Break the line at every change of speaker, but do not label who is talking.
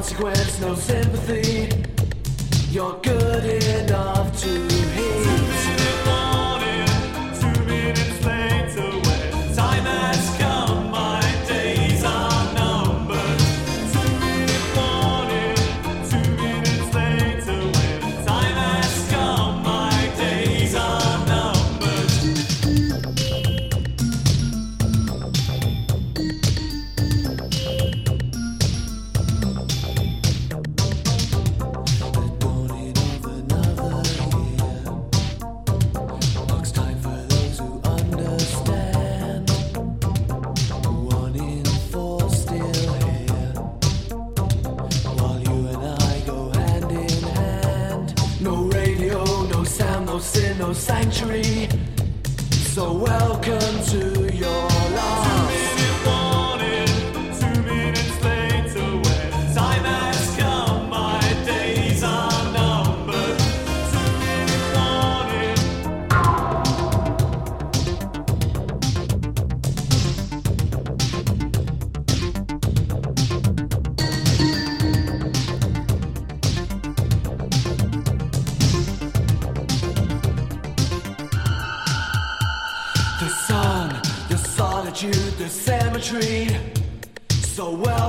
consequence, no sympathy. You're good enough to hate.
2-minute warning, 2 minutes later, when time has come, my days are numbered. 2-minute warning, 2 minutes later, when time has come, my days are numbered.
The dawning of another year marks time for those who understand. 1 in 4 still here, while you and I go hand in hand. No radio, no sound, no sin, no sanctuary. So welcome to your loss.
2-minute warning, 2 minutes later, when time has come, my days are numbered. 2-minute warning. The sun, the solitude, the cemetery. So well